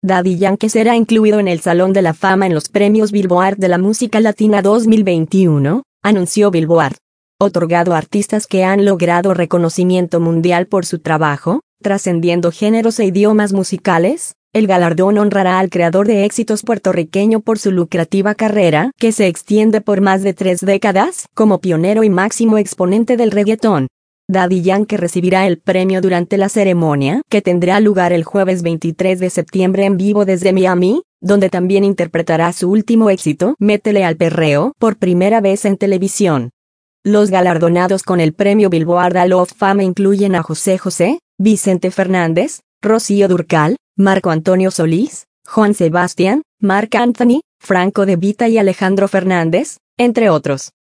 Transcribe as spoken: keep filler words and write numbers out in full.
Daddy Yankee será incluido en el Salón de la Fama en los Premios Billboard de la Música Latina dos mil veintiuno, anunció Billboard. Otorgado a artistas que han logrado reconocimiento mundial por su trabajo, trascendiendo géneros e idiomas musicales, el galardón honrará al creador de éxitos puertorriqueño por su lucrativa carrera, que se extiende por más de tres décadas, como pionero y máximo exponente del reggaetón. Daddy Yankee recibirá el premio durante la ceremonia, que tendrá lugar el jueves veintitrés de septiembre en vivo desde Miami, donde también interpretará su último éxito, Métele al perreo, por primera vez en televisión. Los galardonados con el premio Billboard Hall of Fame incluyen a José José, Vicente Fernández, Rocío Dúrcal, Marco Antonio Solís, Juan Sebastián, Marc Anthony, Franco De Vita y Alejandro Fernández, entre otros.